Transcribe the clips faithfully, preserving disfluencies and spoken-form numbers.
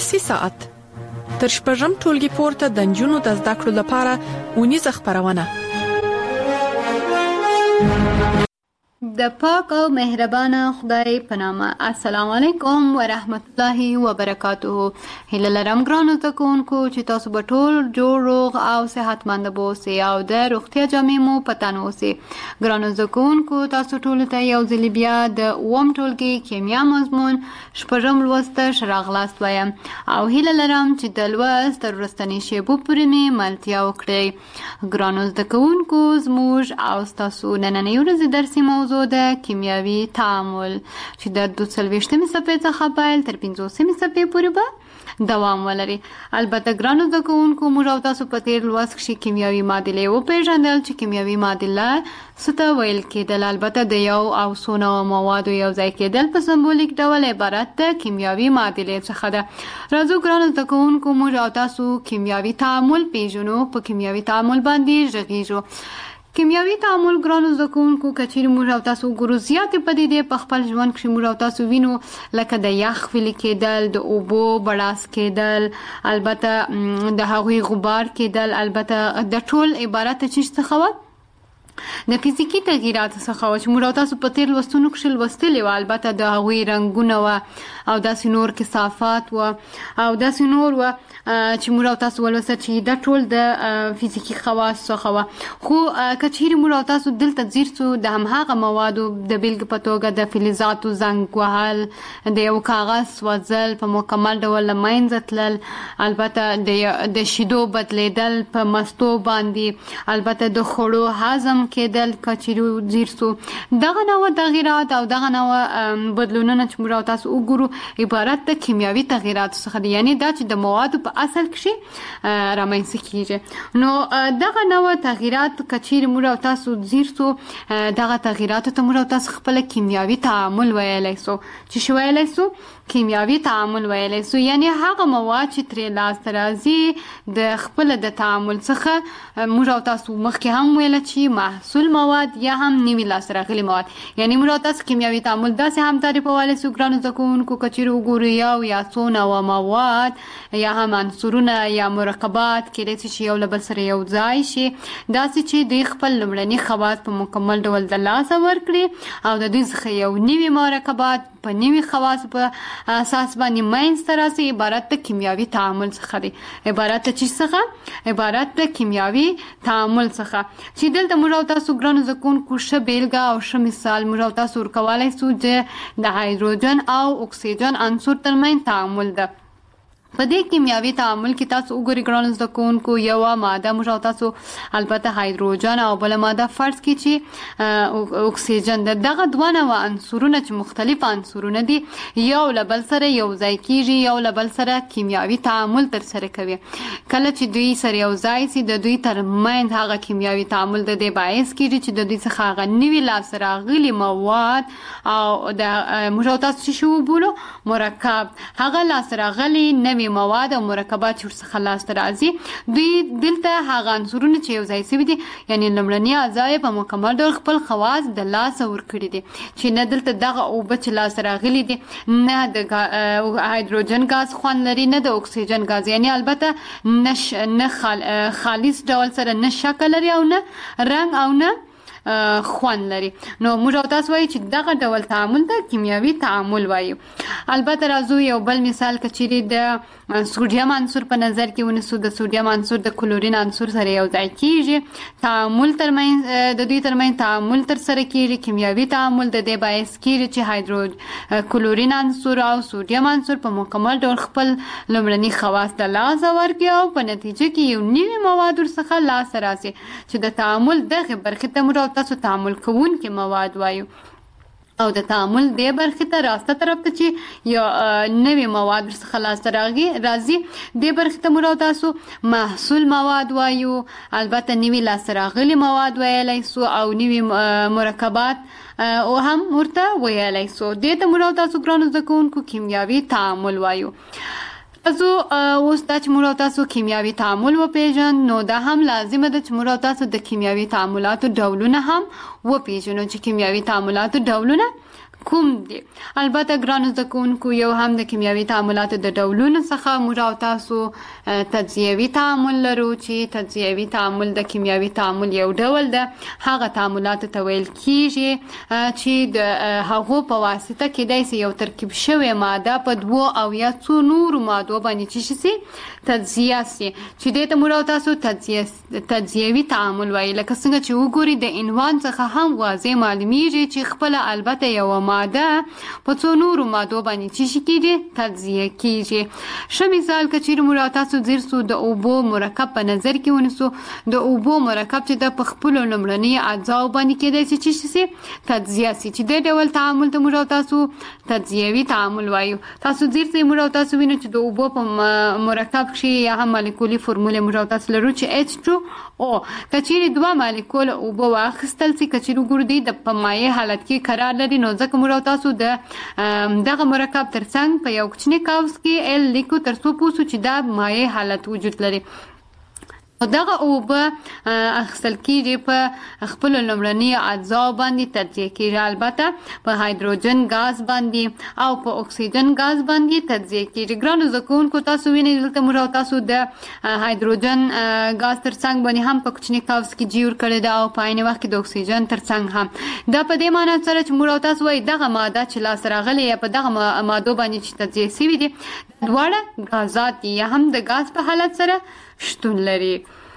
درسي ساعت تر شپږم ټولګي پورته د نجونو د زده کړو لپاره ونیزه خپرونه. د پاک او مهربانه خدای په نامه. السلام علیکم ورحمت الله وبرکاته. هیله لرم ګرانو زده کوونکو چې تاسو به ټول جوړ روغ او صحتمند اوسئ او د روغتیا جامې مو په تن اوسئ. ګرانو زده کوونکو تاسو ټول ته یو ځل بیا د اووم ټولګي کیمیا مضمون شپږم لوست ته ښه راغلاست وایم او هیله لرم چې د لوست تر وروستنۍ شیبو پورې مې ملتیا وکړئ. ګرانو زده کوونکو زموږ او ستاسو نننۍ ورځې درسي موضوع د کیمیاوي تعامل چې د دوه څلوېښتمې صفحې څخه پیل تر پنځوسمې صفحې پورې به دوام ولري. البته ګرانو زده کوونکو موږ او تاسو په تېر لوست کښې کیمیاوي معادلې وپېژندل چې کیمیاوي معادله څه ته ویل کېدل. البته د یو او څو نوعو موادو یو ځای کېدل په سمبولیک ډول عبارت د کیمیاوي معادلې څخه ده. راځو ګرانو زده کوونکو موږ او تاسو کیمیاوي تعامل پېژنو، په کیمیاوي تعامل باندې غږیږو. کیمیاوي تعامل ګرانو زده کوونکو که چیرې موږ او تاسو وګورو زیاتې پدیدې په خپل ژوند کښې موږ او تاسو وینو، لکه د یخ ویلې کېدل، د اوبو بړاس کېدل، البته د هغوی غبار کېدل. البته د ټول عبارت د څه څخه وه؟ د فزیکي تغییراتو څخه وه چې موږ او تاسو په تېر لوستونو کښې لوستلې وه. البته د هغوی رنګونه وه او داسې نور کثافات وه او داسې نور وه چې موږ او تاسو ولوستل چې دا ټول د فزیکي خواص څخه وه. خو که چیرې موږ او تاسو دلته ځیر سو، د همهغه موادو د بیلګې په توګه د فلزاتو زنګ وهل، د یو کاغذ سوځل، په مکمل ډول له منځه تلل، البته د شیدو بدلیدل په مستو باندې، البته د خوړو هضم کېدل که چیرې ځیر سو. دغه نوع تغییرات او دغه نوع بدلونونه چې موږ او تاسو وګورو عبارت د کیمیاوي تغییراتو څخه دي، یعنې دا چې د موادو په اصل کښې رامنځته کېږي. نو دغه نوع تغییرات که چیرې موږ او تاسو ځیر سو، دغه تغییراتو ته موږ او تاسو خپله کیمیاوي تعامل ویلی سو. چې شو ویلی سو؟ کیمیاوي تعامل ویلی سو. یعنې هغه مواد چې ترې لاسته راځي د خپله د تعامل څخه موږ او تاسو مخکې هم ویله چې محصول مواد یا هم نوي لاسته راغلي مواد. یعنې موږ او تاسو کیمیاوي تعامل داسې هم تعریفولی سو ګرانو زده کوونکو که چیرې وګورو یو یا څو نوعه مواد یا هم عنصرونه یا مرکبات کېدای شي چې یو له بل سره یو ځای شي، داسې چې دوی خپل لومړني خواص په مکمل ډول د لاسه ورکړي او د دوی څخه یو نوي مرکبات په نوي خواصو په اساس باندې منځته راسي. عبارت د کیمیاوي تعامل څخه دی. عبارت د څه څخه؟ عبارت د کیمیاوي تعامل څخه چې دلته موږ او تاسو ګرانو زده کوونکو ښه بیلګه او ښه مثال موږ او تاسو ورکولی سو چې د هایدروجن او اکسیجن عنصر ترمنځ تعامل ده. په دې کیمیاوي تعامل کې تاسو وګورئ ګرانو زده کوونکو یوه ماده موږ او تاسو البته هایدروجن او بله ماده فرض کړئ چې اکسیجن ده. دغه دوه نوعه عنصرونه چې مختلف عنصرونه دي یو له بل سره یو ځای کېږي، یو له بل سره کیمیاوي تعامل ترسره کوي. کله چې دوی سره یو ځای سي د دوی ترمنځ هغه کیمیاوي تعامل د دې باعث کېږي چې د دوی څخه هغه نوي لاسته راغلي مواد او د موږ او تاسو چې شو وبولو مرکب، هغه لاسته راغلي نوي مواد او مرکبات چې ورڅخه لاسته راځي دوی دلته هغه عنصرونه چې یو ځای شوي دي یعنې لومړني اعضا یې په مکمل ډول خپل خواص د لاسه ورکړي دي چې نه دلته دغه اوبه چې لاسته راغلي دي نه د هایدروجن ګاز خوند لري نه د اکسیجن ګاز، یعنې البته نه خالص ډول سره نه شکل لري او نه رنګ او نه خوند لري. نو موږ او تاسو وایو چې دغه ډول تعامل ته کیمیاوي تعامل وایو. البته راځو یو بل مثال که چیرې د سوډیم عنصر په نظر کې ونیسو. د سوډیم عنصر د کلورین عنصر سره یو ځای کېږي، تعامل ترمنځ د دوی ترمنځ تعامل ترسره کېږي، کیمیاوي تعامل د دې باعث کېږي چې هایدرو کلورین عنصر او سوډیم عنصر په مکمل ډول خپل لومړني خواص د لاسه ورکړي او په نتیجه کې یو نوي مواد ورڅخه لاسته راسي چې د تعامل دغې برخې ته موږ تاسو تعامل کوونکي مواد وایو. او د تعامل دې برخې ته راسته طرف ته چې یو نوي مواد ورڅخه لاسته راځي دې برخې ته موږ تاسو محصول مواد وایو. البته نوي لاسته راغلي مواد ویلی سو او نوي مرکبات او هم ورته ویلی سو. دې ته موږ تاسو ګرانو زده کوونکو کیمیاوي تعامل وایو. ازو اوس دا چې موږ تاسو کیمیاوي تعامل وپېژنو نو دا هم لازمه ده چې موږ تاسو د کیمیاوي تعاملاتو ډولونه هم وپېژنو چې کیمیاوي تعاملاتو ډولونه کوم دي. البته ګرانو زده کوونکو یو هم د کیمیاوي تعاملاتو د ډولونو څخه موږ او تاسو تجزیوي تعامل لرو چې تجزیوي تعامل د کیمیاوي تعامل یو ډول ده. هغه تعاملات ته ویل کیږي چې د هغو په واسطه کېدای شي یو ترکیب شوی ماده په دوو او یا څو نورو مادو باندې چې شي تجزیه شي چې دې ته موږ او تاسو تجزیه تجزیوي تعامل وایي. لکه څنګه چې وګوري د عنوان څخه هم واضح معلومیږي چې خپل البته یو ماده په څو نورو مادو باندې چې شي کېږي تجزیه کېږي. ښه مثال که چیرې موږ تاسو ځیر سو د اوبو مرکب په نظر کې ونیسو. د اوبو مرکب چې د په خپلو لومړني اجزاو باندې کېدای شي چې شي تجزیه شي چې دې ډول تعامل ته موږ تاسو تجزیوي تعامل وایو. تاسو ځیر سئ موږ تاسو وینئ چې د اوبو په مرکب کې یا هم مالیکولي فرمول موږ تاسو لرو چې ایچ ټو او. که چیرې دوه مالیکول اوبه واخیستل شي که چیرې وګورئ د په مایع حالت کې قرار لري نو ځکه موږ تاسو د دغه مرکب ترڅنګ په یو کوچني قوس کې ال لیکو تر څو پوه شو چې دا مایع حالت وجود لري. دغه اوبه اخیستل کېږي په خپلو لومړني اجزاو باندې تجزیه کېږي. البته په هایدروجن ګاز باندې او په اکسیجن ګاز باندې تجزیه کېږي. ګرانو زده کوونکو تاسو وینئ دلته موږ تاسو د هایدروجن ګاز ترڅنګ باندې هم په کوچني قوس کې جوړ کړی ده او په عین وخت کې د اکسیجن ترڅنګ هم. دا په دې معنی سره چې موږ تاسو وایي دغه ماده چې لاسته راغلې یا په دغه مادو باندې چې تجزیه شوي دي دواړه ګازات دي یا هم د ګاز په حالت سره شتون لري.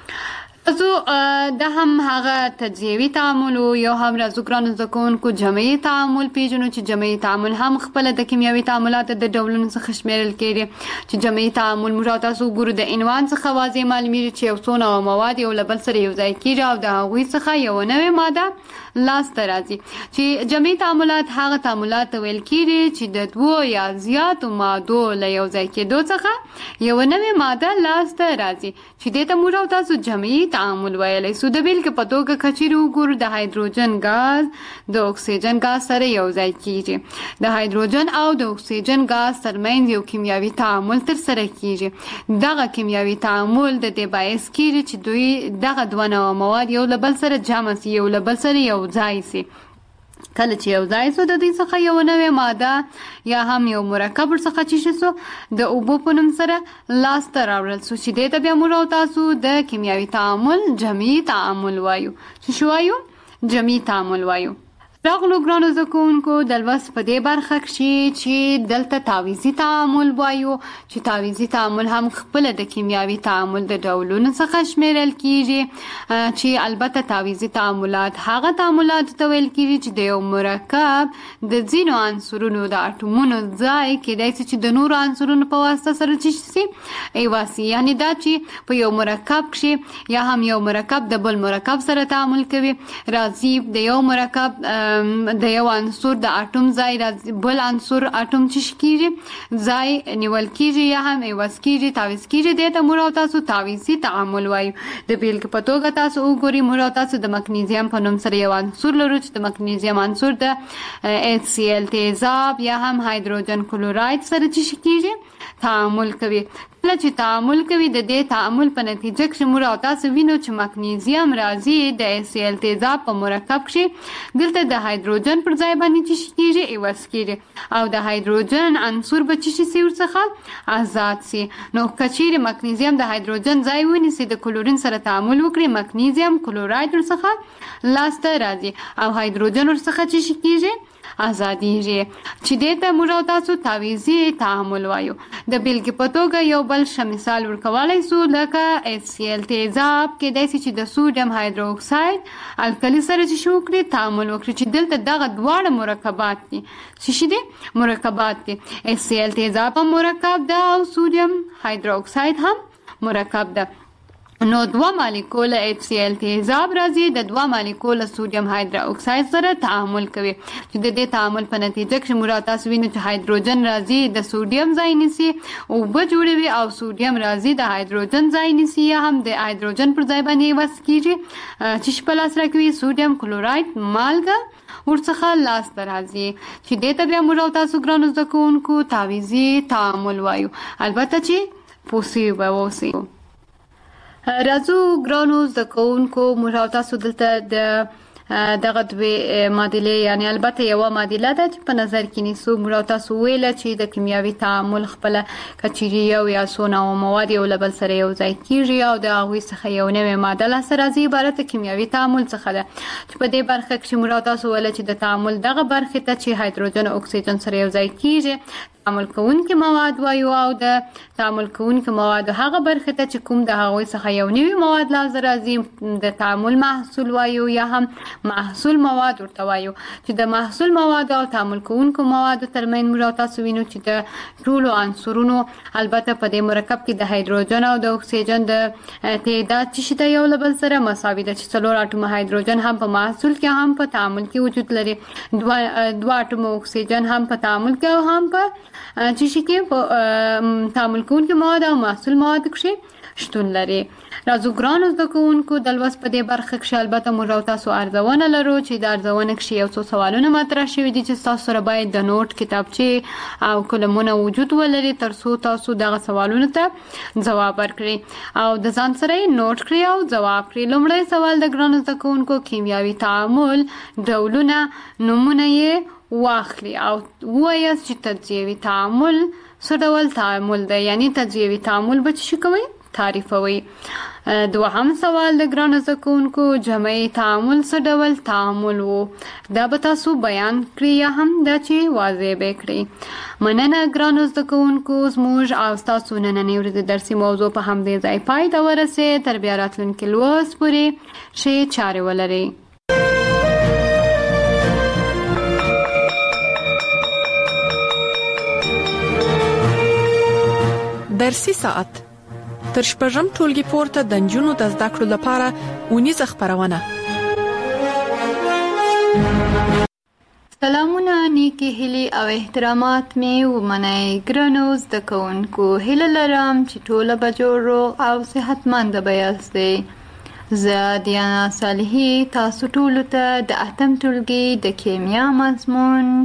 زه دا هم هغه تجزیوي تعامل یو هم راځو ګرانو زده کوونکو جمعي تعامل پیژنو چې جمعي تعامل هم خپله د کیمیاوي تعاملاتو د ډولونو څخه شمیرل کېږي. چې جمعي تعامل موږ تاسو وګورو د عنوان څخه واضح معلومیږي چې یو څو نوع مواد یو له بل سره یو ځای کېږي او د هغوی څخه یو نوې ماده لاسته راځي. چې جمعي تعاملات هغه تعاملات ته ویل کېږي چې د دوو یا زیاتو مادو له یو ځای کېدو څخه یو نوې ماده لاسته راځي چې دې ته موږ تاسو جمعي تعامل ویلی سو. د بیلګې په توګه که چیرې وګورو د هایدروجن ګاز د اکسیجن ګاز سره یو ځای کېږي. د هایدروجن او د اکسیجن ګاز ترمنځ یو کیمیاوي تعامل ترسره کېږي. دغه کیمیاوي تعامل د دې باعث کېږي چې دوی دغه دوه نوع مواد یو له بل سره جمع سي یو له بل سره یو ځای سي. کله چې یو ځای سو د دوی څخه یو نوې ماده یا هم یو مرکب ورڅخه چې شي سو د اوبو په نوم سره لاسته راوړل سو چې دې ته بیا موږ او تاسو د کیمیاوي تعامل جمعي تعامل وایو. چې شو وایو؟ جمعي تعامل وایو. راغلو ګرانو زده کوونکو د لوست په دې برخه کښې چې دلته تعویضي تعامل وایو چې تعویضي تعامل هم خپله د کیمیاوي تعامل د ډولونو څخه شمیرل کېږي. چې البته تعویضي تعاملات هغه تعاملاتو ته ویل کېږي چې د یو مرکب د ځینو عنصرونو د اټومونو ځای کېدای شي چې د نورو عنصرونو په واسطه سره چې شي ایواسي. یعنې دا چې په یو مرکب کښې یا هم یو مرکب د بل مرکب سره تعامل کوي راځي د یو مرکب د یو عنصر د اټوم ځای بل عنصر اټوم چې کېږي ځای نیول کېږي یا هم عوض کېږي تعویض کېږي. دې ته موږ او تاسو تعویضي تعامل وایو. د بیلګې په توګه تاسو وګورئ موږ او تاسو د مګنیزیم په نوم سره یو عنصر لرو چې د مګنیزیم عنصر د ایچ سی ال تیزاب یا هم هایدروجن کلوراید سره چې کېږي تعامل کوي. کله چې تعامل کوي د دې تعامل په نتیجه کې موږ او تاسو وینو چې مګنیزیم راځي د ایچ سی ال تیزاب په مرکب کې دلته د هایدروجن پر ځای باندې چې کېږي عوض کېږي او د هایدروجن عنصر به چې شي ورڅخه آزاد سي. نو که چیرې مګنیزیم د هایدروجن ځای ونیسي د کلورین سره تعامل وکړي مګنیزیم کلوراید ورڅخه لاسته راځي او هایدروجن ورڅخه چې کېږي آزادیږي. چې دې ته موږ او تاسو تعویضي تعامل وایو. د بیلګې په توګه یو بل ښه مثال ورکولی سو لکه ایچ سی ال تیزاب کېدای شي چې د سوډیم هایدرو اکساید الکلي سره چې شي وکړي تعامل وکړي چې دلته دغه دواړه مرکبات دي څه شي دي مرکبات دي. ایچ سی ال تیزاب هم مرکب ده او سوډیم هایدرو اکساید هم مرکب ده. نو دوه مالیکوله ایچ سی ال تیزاب راځي د دوه مالیکوله سوډیم هایدرو اکساید سره تعامل کوي چې د دې تعامل په نتیجه کې موږ تاسو وینو چې هایدروجن راځي د سوډیم ځای نیسي اوبه جوړوي او سوډیم راځي د هایدروجن ځای نیسي یا هم د هایدروجن پر ځای باندې عوض کېږي چې په لاس راکوي سوډیم کلوراید مالګه ورڅخه لاسته راځي چې دې ته بیا موږ تاسو ګرانو زده کوونکو تعویضي تعامل وایو. البته چې پوسی به اوسئ. راځو ګرانو زده کوونکو موږ تاسو دلته د دغه دوه معادلې یعنی البته یو معادله ده چې په نظر کې نیسو. موږ تاسو ویل چې د کیمیاوي تعامل خپل کچيري یو یا څو نوع مواد یو له بل سره یو ځای کیږي او د هغوی څخه یو نوې ماده لاسته راځي. عبارت کیمیاوي تعامل څخه ده چې په دې برخه کې موږ تاسو ویل چې د تعامل دغه برخه ته چې هایدروجن او اکسیجن سره یو ځای کیږي تعامل کوونکي مواد وایو او د تعامل کوونکي مواد هغه برخه ته چې کوم د هغوی څخه یو نوی مواد لازم راځي د تعامل محصول وایو یا هم محصول مواد ورته وایو. چې د محصول مواد او تعامل کوونکو مواد ترمن موږ تاسو وینو چې د ټولو عنصرونو البته په دې مرکب کې د هایدروجن او د اکسیجن د تعداد چې د یو بل سره مساوي ده چې څلور اټوم هایدروجن هم په محصول کې هم په تعامل کې وجود لري. دوه دوه اټوم اکسیجن هم په تعامل کې او هم په چې شي کې په تعامل کوونکي مواد او محصول مواد کې شتون لري. راځو ګرانو زده کوونکو د لوست په دې برخه کې البته موږ تاسو ارزونه لرو چې د ارزونه کې یو څو سوالونه مطرح شوي دي چې تاسو سره باید د نوٹ کتابچه او قلمونه وجود ولري ترڅو تاسو دغه سوالونو ته ځواب ورکړئ او د ځان سره نوٹ کړئ او ځواب کړئ. لومړی سوال د ګرانو زده کوونکو کیمیاوي تعامل ډولونه نومونه یې واخلي او وایاست چې تجزیوي تعامل څه ډول تعامل دی یعنی تجزیوي تعامل به څه کوي تعریفوي. دوهم سوال د ګرانو زده کوونکو جمعي تعامل څه ډول تعامل وو دا به تاسو بیان کړئ یا هم دا چې واضح به کړئ. مننه ګرانو زده کوونکو زموږ او تاسو نننۍ ورځې درسي موضوع په همدې ځای پای ته ورسېد. تر بیا راتلونکي لوست پورې ښې چارې ولرئ. درسي ساعت تر شپږم ټولګي پورته د نجونو د زده کړو لپاره اونیزه خبرونه. سلامونه نیکی هیلي او احترامات می ومنئ. ګرانو زده کوونکو هیله لرم چې ټوله به جوړ روغ او صحتمند به یاستئ. زه دیانا صالحي تاسو ټولو ته د اتم ټولګي د کیمیا مضمون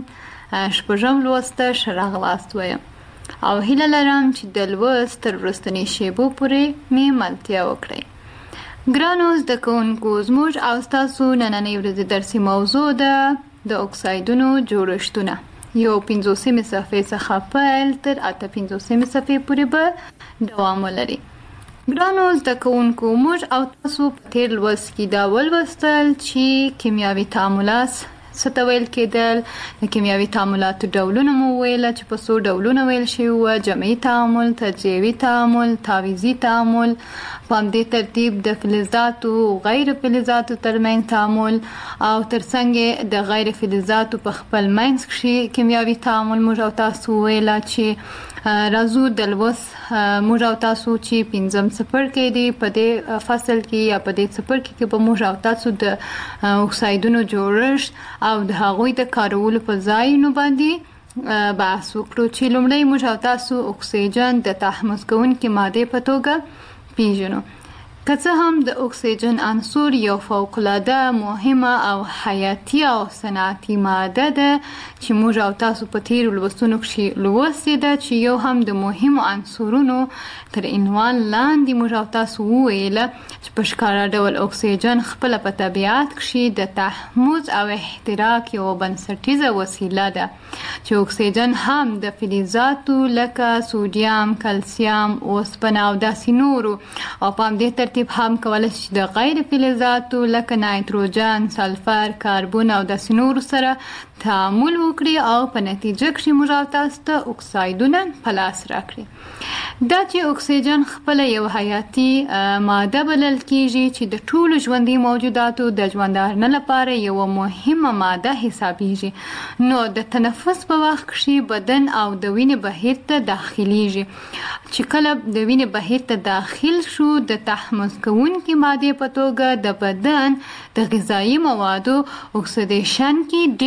شپږم لوست ښه راغلاست وایم او هیله لرم چې د لوست تر وروستنۍ شیبو پورې مې ملتیا وکړئ. ګرانو زده کوونکو زموږ او ستاسو نننۍ ورځې درسي موضوع ده د اکسایدونو جوړښتونه. یو پنځوسمې صفحې څخه پیل تر اته پنځوسمې صفحې پورې به دوام ولري. ګرانو زده کوونکو موږ او تاسو په تیر لوست کې دا ولوستل چې کیمیاوي تعاملات څه ته ویل کېدل. د کیمیاوي تعاملاتو ډولونه مو ویل چې په څو ډولونه ویل شوي وو: جمعي تعامل، تجزیوي تعامل، تعویضي تعامل، په همدې ترتیب د فلزاتو او غیر فلزاتو ترمنځ تعامل او ترڅنګ د غیر فلزاتو په خپل منځ کې کیمیاوي تعامل. موږ او تاسو ویل چې راځو د لوست موږ او تاسو چې پنځم څپرکی دی په دې فصل کې یا په دې څپرکي کې به موږ او تاسو د اکسایدونو جوړښت او د هغوی د کارولو په ځایونو باندې بحث وکړو چې لومړی موږ او تاسو اکسیجن د تحمض کوونکې مادې په توګه پیژنو. که څه هم د اکسیجن عنصر یو فوق العاده مهمه او حیاتي او صنعتي ماده ده چې موږ او تاسو په تیرو لوستونو کې لوستي ده چې یو هم د مهمو عنصرونو تر عنوان لاندې موږ او تاسو وویله چې په ښکاره ډول اکسیجن خپله په طبیعت کې د تحمض او احتراق یوه بنسټیزه وسیله ده چې اکسیجن هم د فلزاتو لکه سوډیم، کلسیم، اوسپنه او داسې نورو او په همدې ترتیب هم کولای شي د غیر فلزاتو لکه نایتروجن، سلفر، کاربن او داسې نورو سره تعامل وکړي او په نتیجه کې موږ او تاسو ته اکسایدونه په لاس راکړي. دا چې اکسیجن خپله یو حیاتي ماده بلل کیږي چې د ټولو ژوندي موجوداتو د ژوندارنه لپاره یوه مهمه ماده حسابیږي. نو د تنفس په وخت کې بدن او د وینې بهیر ته داخلیږي. چې کله د وینې بهیر ته داخل شو د تحمض کوونکې مادې په توګه د بدن د غذایي موادو اکسیدیشن کې ډیر زیات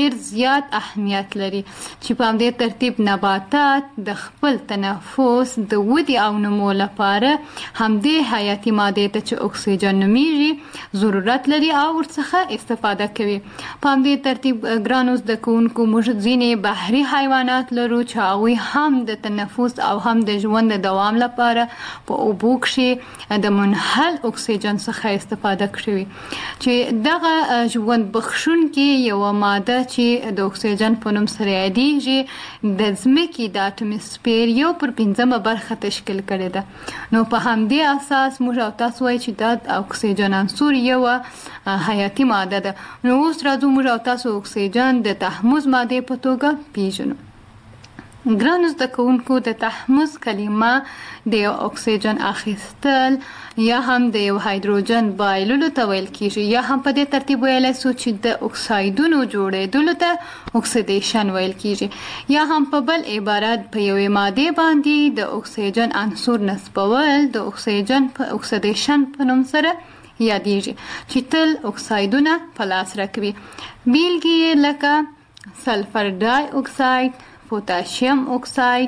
زیات اهمیت لري چې په همدې ترتیب نباتات د خپل تنفس د ودې او نمو لپاره همدې حیاتي مادې ته چې اکسیجن نومیږي ضرورت لري او ورڅخه استفاده کوي. په همدې ترتیب ګرانو زده کوونکو موږ ځینې بحري حیوانات لرو چې هغوی هم د تنفس او هم د ژوند د دوام لپاره په اوبو کښې د منحل اکسیجن څخه استفاده کوي چې دغه ژوند بخښونکې یوه ماده چې د اکسیجن په نوم سره یادیږي د ځمکې د اټموسفیر یو پر پنځمه برخه تشکیل کړې ده. نو په همدې اساس موږ او تاسو وایي چې دا د اکسیجن عنصر یوه حیاتي ماده ده. نو اوس راځو موږ او تاسو اکسیجن د تحمض مادې په توګه پیژنو. ګرانو زده کوونکو د تحمض کلمه د یو اکسیجن اخیستل یا هم د یو هایدروجن بایللو ته ویل کیږي یا هم په دې ترتیب ویلی سو چې د اکسایدونو جوړېدلو ته اکسیدیشن ویل کیږي یا هم په بل عبارت په یوې مادې باندې د اکسیجن عنصر نصبول د اکسیجن په اکسیدیشن په نوم سره یادیږي چې تل اکسایدونه په لاس راکوي. بیلګې لکه سلفر ډای اکساید، پوتاشیم اکساید،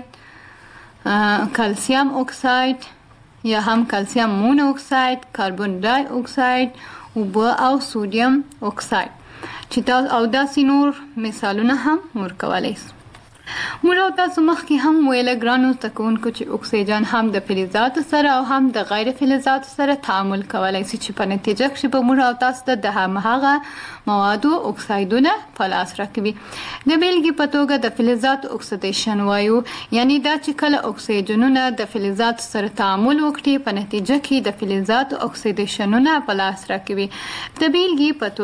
کلسیم اکساید یا هم کلسیم مون اکساید، کاربن ډای اکساید، اوبه او سودیم اکساید چې دا او داسې نور مثالونه هم ورکولی سو. موږ او تاسو مخکې هم ویله ګرانو زده کوونکو چې اکسیجن هم د فلزاتو سره او هم د غیر فلزاتو سره تعامل کولی سي چې په نتیجه کښې به موږ او تاسو ته د همهغه موادو اکسایدونه په لاس راکوي. د بیلګې په توګه د فلزاتو اکسیدیشن وایو، یعنی دا چې کله اکسیجنونه د فلزاتو سره تعامل وکړي په نتیجه کې د فلزاتو اکسیدیشنونه په لاس راکوي. د بیلګې په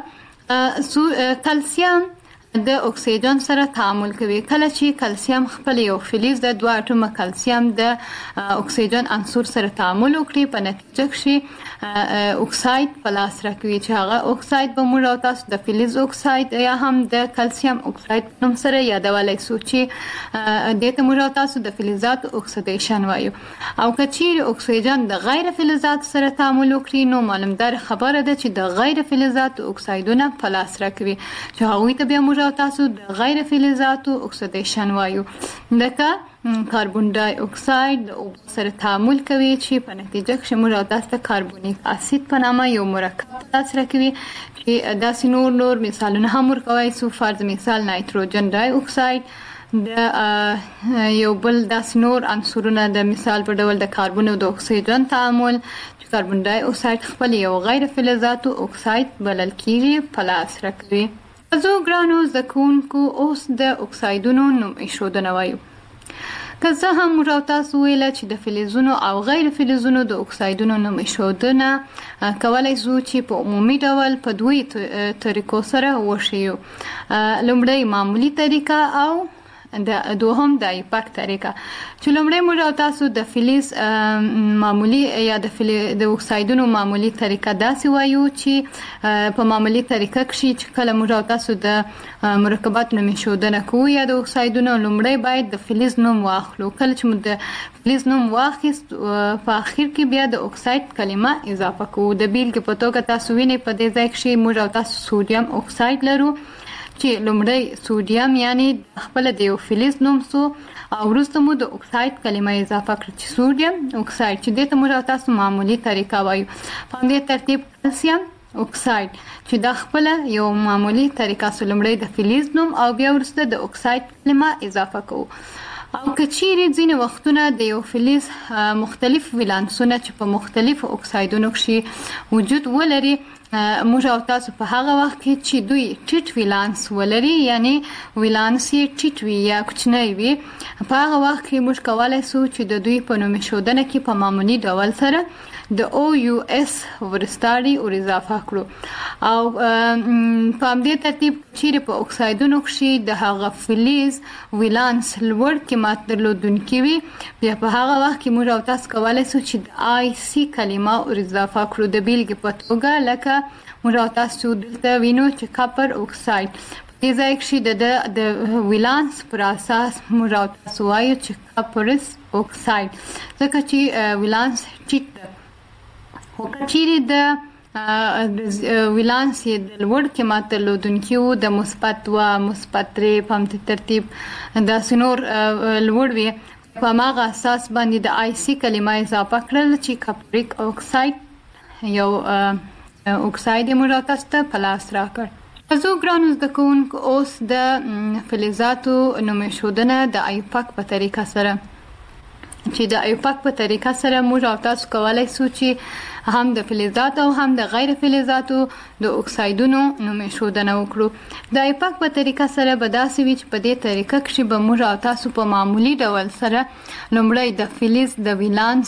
توګه کلسیم د اکسیجن سره تعامل کوي. کله چې کلسیم خپل یو فلز د دوه اټومه کلسیم د اکسیجن عنصر سره تعامل وکړي په نتیجه کښې اکساید په لاس راکوي چې هغه اکساید به موږ او تاسو د فلز اکساید یا هم د کلسیم اکساید په نوم سره یادولی سو چې دې ته موږ او تاسو د فلزاتو اکسیدیشن وایو. او که چیرې اکسیجن د غیر فلزاتو سره تعامل وکړي نو معلومدار خبره ده چې د غیر فلزاتو اکسایدونه په لاس راکوي چې هغوی ته بیا موږ او تاسو د غیر فلزاتو اکسیدیشن وایو. لکه کاربن ډای اکساید د اوبو سره تعامل کوي چې په نتیجه کښې موږ او تاسو ته کاربونیک اسید په نامه یو مرکب په لاس راکوي چې داسې نور نور مثالونه هم ورکولی سو. فرض مثال نایتروجن ډای اکساید د یو بل داسې نور عنصرونه د مثال په ډول د کاربن او د اکسیجن تعامل چې کاربن ډای اکساید خپل یو غیر فلزاتو اکساید بلل کیږي په لاس راکوي. زه ګرانو زده کوونکو اوس د اکسایدونو نوم ایښودنه وایو. که څه هم موږ او تاسو ویله چې د فلزونو او غیر فلزونو د اکسایدونو نوم ایښودنه کولی سو چې په عمومي ډول په دوی طریقو سره وښیو. لومړی معمولي طریقه او د دوهم د ایپاک طریقه چې لومړی موږ او تاسو د فلز معمولي یا د د اکسایدونو معمولي طریقه داسې وایو چې په معمولي طریقه کښې چې کله موږ او تاسو د مرکباتو نوم ایښودنه کوو یا د اکسایدونو لومړی باید د فلز نوم واخلو. کله چې موږ د فلز نوم واخیست په اخر کې بیا د اکساید کلمه اضافه کوو. د بیلګې په توګه تاسو وینئ په دې ځای کښې موږ او تاسو سودیم اکساید لرو چې لومړی سودیم یعنی خپل د یو فلز نوم سو او وروسته مو د اکساید کلمه اضافه کړه چې سودیم اکساید چې دې ته موږ او تاسو معمولي طریقه وایو. په همدې ترتیب کلسیم اکساید چې دا خپل یو معمولي طریقه سو، لومړی د فلز نوم او بیا وروسته د اکساید کلمه اضافه کوو. او که چیرې ځینې وختونه د یو فلز مختلف ولانسونه چې په مختلفو اکسایدونو کښې وجود ولري موږ او تاسو په هغه وخت کې چې دوی ټیټ ولانس ولري یعنی ولانس یې ټیټ وي یا کوچنی وي په هغه وخت کې موږ کولی سو چې د دوی په نوم ایښودنه کې په معمولي ډول سره د او یو اس ورستاري ور اضافه کړو. او په همدې ترتیب چیرې په اکسایدونو کښې د هغه فلز ولانس لوړ قیمت درلودونکي وي بیا په هغه وخت کې موږ او تاسو کولی سو چې د آی سی کلمه ور اضافه کړو. د بیلګې په توګه لکه موږ او تاسو دلته وینو چې کاپر اکساید په دې ځای کښې د ولانس پر اساس موږ او تاسو وایو چې کاپرس اکساید ځکه چې ولانس ټیټ ده. خو که چیرې د ولانس یې د لوړ قیمت درلودونکي وو، د مثبت دوه مثبت درې په همدې ترتیب داسې نور لوړ وي. په هماغه اساس باندې د آی سی کلمه اضافه کړل چې کپریک اکساید یو اکساید یې موږ تاسو ته په لاس راکړ. زه ګرانو زده کوونکو اوس د فلزاتو نوم ایښودنه د ایوپاک په طریقه سره چې د ایوپاک په طریقه سره موږ او تاسو کولای شو چې هم د فلزاتو او هم د غیر فلزاتو د اکسایدونو نوم ایښودنه وکړو. د ایوپاک په طریقه سره به داسې وي چې په دې طریقه کې به موږ او تاسو په معمولی ډول سره لومړی د فلز د ولانس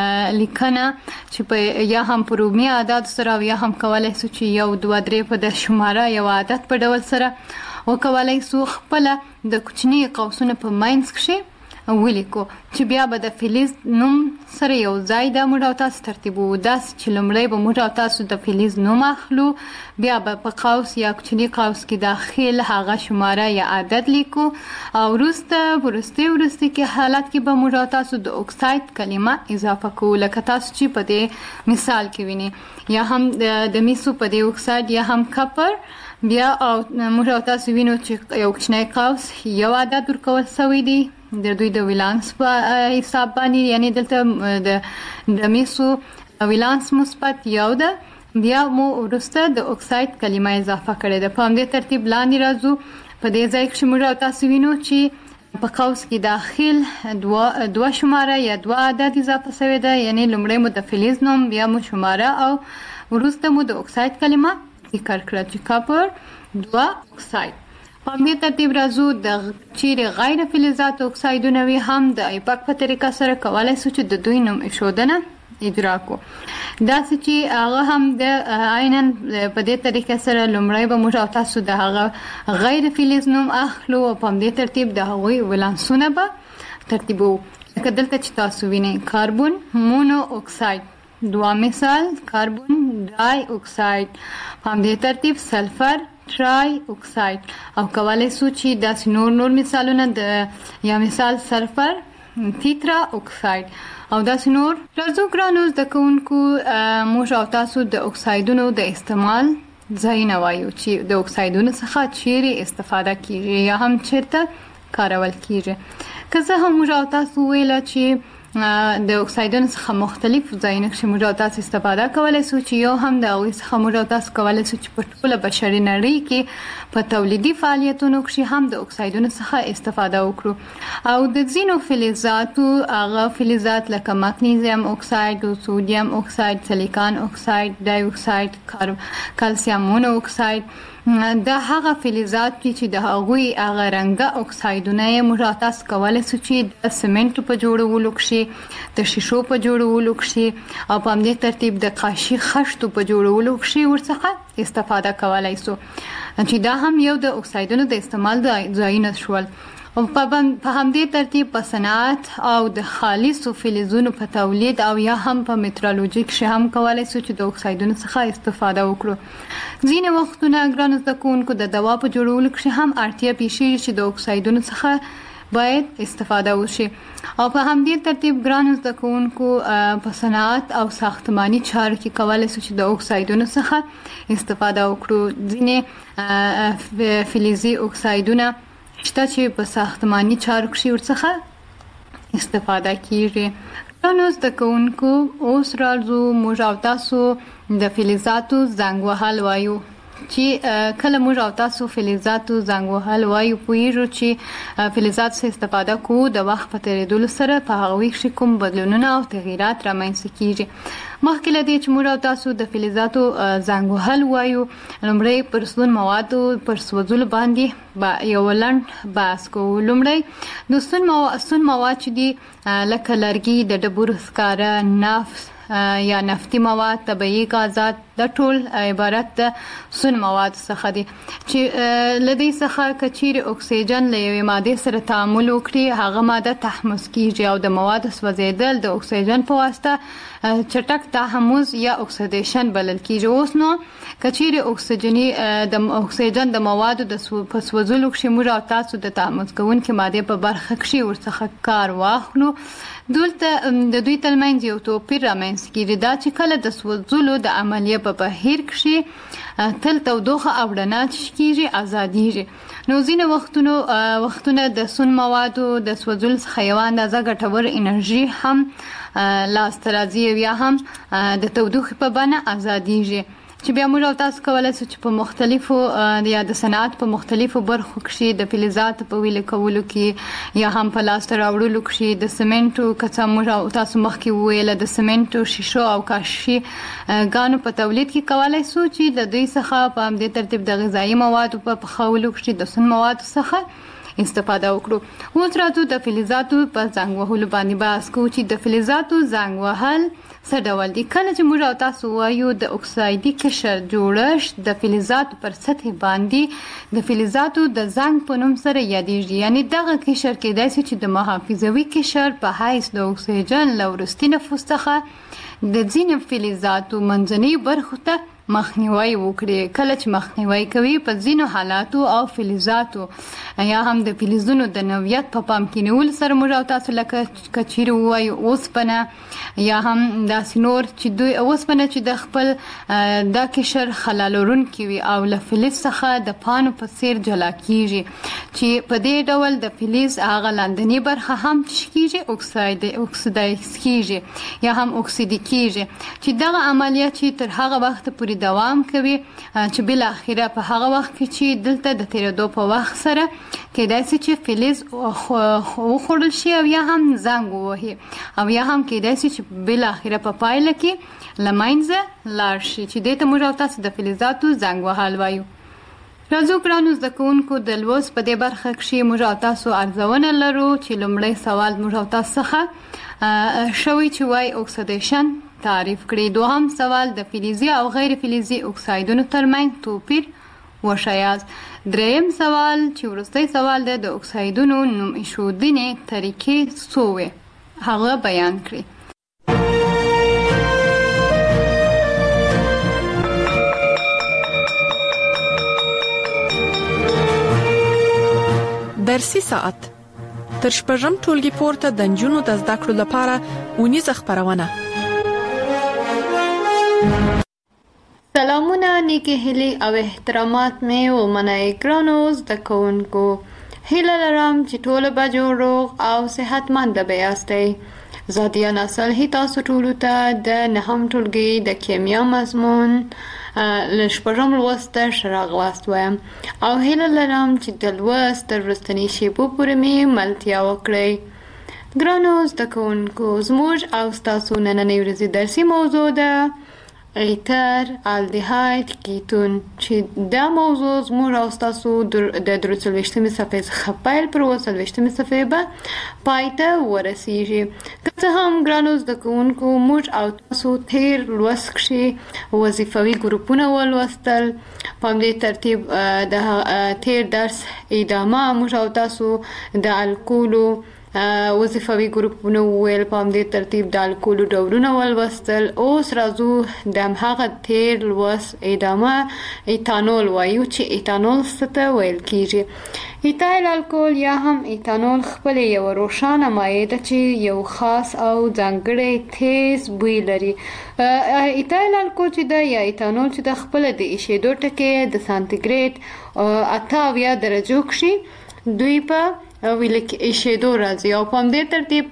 لیکنه چې په یا هم په رومي عدد سره او یا هم کولای شو چې یو دوه درې په د شماره یو عدد په ډول سره وکولای شو خپل د کوچني قوسونو په ماینس کې ولیکو چې بیا به د فلز نوم سره یو ځای د موږ او تاسو ترتیبو. داس چې لومړی به موږ او تاسو د فلز نوم اخلو، بیا به په قوس یا کوچني قوس کې داخل هغه شماره یا عدد لیکو او وروسته وروسته وروسته کې حالت کې به موږ او تاسو د اکساید کلمه اضافه کوو، لکه تاسو چې په دې مثال کې وینئ، یا هم د میسو په دې اکساید یا هم کپر. بیا او موږ او تاسو وینو چې یو کوچنی قوس یو عدد ورکول شوی دی د دوی د ولانس په حساب باندې، یعنی دلته د د میسو ولانس مثبت یو ده. بیا مو وروسته د اکساید کلمه اضافه کړې ده. په همدې ترتیب لاندې راځو. په دې ځای کې موږ او تاسو وینو چې په قوس کې داخل دوه دوه شماره یا دوه عدد اضافه شوی ده، یعنی لومړی مو د فلز نوم، بیا مو شماره او وروسته مو د اکساید کلمه ذکر کړه چې کاپر دوه اکساید. په همدې ترتیب راځو د چیرې غیر فلزات اکسایدونه وي هم د ایوپاک په طریقه سره کولای شو چې د دوی نوم ایښودنه اجرا کو. داسې چې هغه هم د عیناً په دې طریقه سره لومړی به موږ او تاسو د هغه غیر فلز نوم اخلو او په همدې ترتیب د هغوی ولانسونه به ترتیبو. لکه دلته چې تاسو وینئ کاربون مونو اکساید، دوه مثال کاربون ډای اکساید، په همدې ترتیب سلفر ټرای اکساید او کولای شو چې داسې نور نور مثالونه د یا مثال سلفر تیترا اکساید او داسې نور. راځو ګرانو زده کوونکو موږ او تاسو د اکسایدونو د استعمال ځایونه وایو چې د اکسایدونو څخه چیرې استفاده کیږي یا هم چیرته کارول کیږي. که څه هم موږ او تاسو ویل چې د اکسایدونو څخه مختلف ځایونه کې موږ او تاسو استفاده کولای شو چې یو هم د هغوی څخه موږ او تاسو کولای شو چې په ټوله بشري نړۍ کې په تولیدي فعالیتونو کې هم د اکسایدونو څخه استفاده وکړو. او د ځینو فلزاتو هغه فلزات لکه مګنیزیم اکساید او سودیم اکساید، سیلیکان اکساید، ډای اکساید، کلسیم مونو اکساید، دا هغه فلزات دي چې د هغوی هغه رنګه اکسایدونه یې موږ تاسو کولای شو چې د سمنټ په جوړولو کې، د شیشو په جوړولو کې او په همدې ترتیب د قاشي خښتو په جوړولو کې ورڅخه استفاده کولای شو، چې دا هم یو د اکسایدونو د استعمال ځایونه شول. او په همدې ترتیب په صنعت او د خالصو فلزونو په تولید او یا هم په مترالوژي کې هم کولای شو چې د اکسایدونو څخه استفاده وکړو. ځینې وختونه ګرانو زده کوونکو د دوا په جوړولو کې هم اړتیا پیښیږي چې د اکسایدونو څخه باید استفاده وشي. او په همدې ترتیب ګرانو زده کوونکو په صنعت او ساختماني چارو کې کولای شو چې د اکسایدونو څخه استفاده وکړو. ځینې فلزي اکسایدونه شته چې په ساختماني چارو کې ورڅخه استفاده کیږي. ګرانو زده کوونکو اوس راځو موږ او تاسو د فلزاتو زنګ وهل وایو چې کله موږ او تاسو فلزاتو زنګ وهل وایو پوهیږو چې فلزات څخه استفاده کوو د وخت په تیریدو سره په هغوی کې کوم بدلونونه او تغییرات رامنځته کیږي. مخکې له دې چې موږ او تاسو د فلزاتو زنګ وهل وایو لومړی پر سون موادو پر سوځولو باندې با یو لنډ بحث کوو. لومړی د سون مواد چې دي لکه لرګي، د ډبرو سکاره، نفت یا نفتي مواد، طبیعي غازات، د ټول عبارت د سون مواد څخه دي چې لدې څخه کچیر اکسیجن له یوې ماده سره تعامل وکړي هغه ماده تحمض کیږي او د مواد سوځیدل د اکسیجن په واسطه چټک تحمض یا اکسیدیشن بلل کیږي. اوس نو کچیر اکسیجنی د اکسیجن د موادو د سوځولو کې موږ او تاسو د تحمض کوونکې ماده په برخه کې ورڅخه کار واخلو. دلته د دوی ترمنځ یو توپیر رامنځته کیږي دا چې کله د سوځولو د عملیه په بهیر کښې تل تودوخه او رڼا کېږي ازادیږي. نو ځینې وختونو وختونه د سون موادو د سوځولو څخه یوه اندازه ګټور انرژي هم لاسته راځي او یا هم د تودوخې په بڼه ازادیږي چې بیا موږ او تاسو کولی شو چې په مختلفو یا د صنعت په مختلفو برخو کښې د فلزاتو په ویلې کولو کې یا هم په لاسته راوړلو کښې د سمنټو کڅه موږ او تاسو مخکې وویله د سمنټو شیشو او کاشي ګانو په تولید کې کولی شو چې د دوی څخه په همدې ترتیب د غذایي موادو په پخولو کښې د سون موادو څخه استفاده وکړو. اوس راځو د فلزاتو په زنګ وهلو باندې بحث کوو چې د فلزاتو زنګ وهل څه ډول دي. کله چې موږ او تاسو وایو د اکسایدي قشر جوړښت د فلزاتو پر سطح باندې د فلزاتو د زنګ په نوم سره یادیږي. یعنی دغه قشر کېدای شي چې د محافظوي قشر په حیث د اکسیجن له وروستي نفوس څخه د ځینې فلزاتو منځنۍ برخو ته مخنیوي وکړي. کله چې مخنیوي کوي په ځینو حالاتو او فلزاتو یا هم د فلزونو د نوعیت په پام کې نیول سره موږ او تاسو لکه کچیر وایو اوسپنه یا هم داسې نور چې دوی اوسپنه چې د خپل د قشر خلا لرونکي وي او له فلز څخه د پانو په څیر جلا کیږي چې په دې ډول د فلز هغه لاندنۍ برخه هم کیږي اکساید اکسیدایز کیږي یا هم اکسیدي کیږي چې دغه عملیات چې تر هغه وخت پورې دوام کوي چې بل اخیره په هغه وخت کې چې دلته د تیرېدو په وخت سره کېدای شي چې فلز وخوړل شي او یا هم زنګ ووهي او یا هم کېدای شي چې بل اخیره په پایله کې له منځه لاړ شي چې دې ته موږ او تاسو د فلزاتو زنګ وهل وایو. راځو ګرانو زده کوونکو د لوست په دې برخه کښې موږ او تاسو ارزونه لرو چې لومړی سوال موږ او تاسو څخه شوی چې وایي اکسیدیشن تعریف کړي. دوهم سوال د فلزي او غیر فلزي اکسایدونو ترمنځ توپیر وښایاست. دریم سوال چې وروستی سوال دی د اکسایدونو نوم ایښودنې طریقې څو وې هغه بیان کړي. درسي ساعت تر شپږم ټولګي پورته د نجونو د زده کړو لپاره اونیزه خپرونه. سلامونه، نیکی هیلی او احترامات می و منای ګرانو زده کوونکو. هیله لرم چې ټول به جوړ روغ او صحتمند به یاستئ. زادیا نسل هی تاسو ټولو ته د نهم ټولګي د کیمیا مضمون له شپږم لوست ته راغلاست وایم او هیله لرم چې د لوست تر وروستنۍ شیبو پورې مې ملتیا وکړئ. ګرانو زده کوونکو، زموږ او ستاسو نننۍ ورځې درسي موضوع ده ایتر الدیهاید کیتون چې دا موضوع زموږ او ستاسو د درې څلوېښتمې صفحې څخه پیل پر اووه څلوېښتمې صفحې به پای ته ورسیږي. که څه هم ګرانو زده کوونکو موږ او تاسو تیر لوست کښې وظیفوي ګروپونه ولوستل. په همدې ترتیب د تیر درس ادامه موږ او تاسو د الکولو وظیفوي ګروپونه وویل، په همدې ترتیب د الکولو ډولونه ولوستل. اوس راځو د هماغه تیر لوست ادامه ایتانول وایو چې ایتانول څه ته ویل کیږي. ایتایل الکول یا هم ایتانول خپله یوه روښانه مایع ده چې یو خاص او ځانګړی تیز بوی لري. ایتایل الکول چې ده یا ایتانول چې ده خپله د ایشېدو ټکي د سانتیګریډ اته اویا درجو کښې دوی په ویل ایشېدو راځي او په همدې ترتیب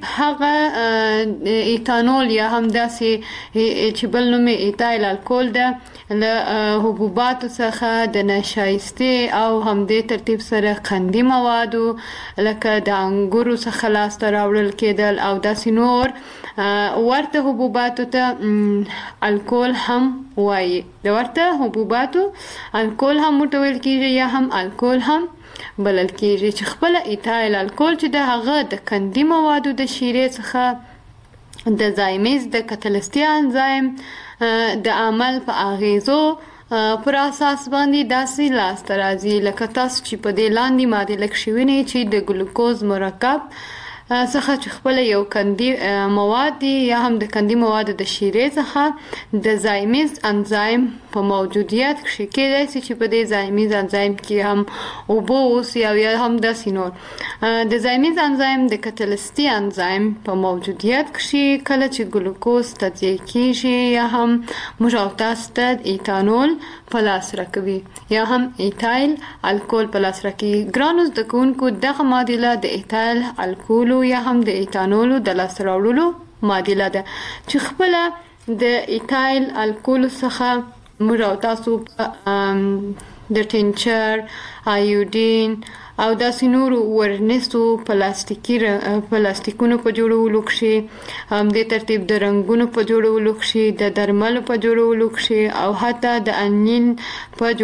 هغه ایتانول یا هم داسې چې بل نوم یې ایتایل الکول ده له حبوباتو څخه د نشایستې او همدې ترتیب سره قندي موادو لکه د انګورو څخه لاسته راوړل کېدل او داسې نور ورته حبوباتو ته الکول هم وایي. د ورته حبوباتو الکول هم ورته ویل کېږي یا هم الکول هم بلل کېږي چې خپله ایتایل الکول چې د هغه د قندي موادو د شیرې څخه د زایمیز د کتلستي انزایم د عمل په اغیزو پر اساس باندې داسې لاسته راځي لکه تاسو چې په دې لاندې مادې لږ شوینې چې د ګلوکوز مرکب څخه چې خپله یو قندي مواد دي یا هم د قندي موادو د شیرې څخه د زایمیز انزایم په موجودیت کې کېدای شي چې په دې زایمیز انزایم کې هم اوبه اوسي او یا هم داسې نور. د زایمیز انزایم د کتالسټي انزایم په موجودیت کې کله چې ګلوکوز تجزیه کیږي یا هم موږ او تاسو ته ایتانول په لاس راکوي یا هم ایتایل الکول په لاس راکوي. ګرانو زده کوونکو دغه معادله د ایتایل الکولو یا هم د ایتانولو د لاس راوړلو معادله ده چې خپله د ایتایل الکول څخه موږ او تاسو د ټینچر، آیودین او داسې نورو ورنیسو پلاستیکي پلاستیکونو په جوړولو کې، هم د ترتیب د رنګونو په جوړولو کې، د درملو په جوړولو کې او حتی د انین په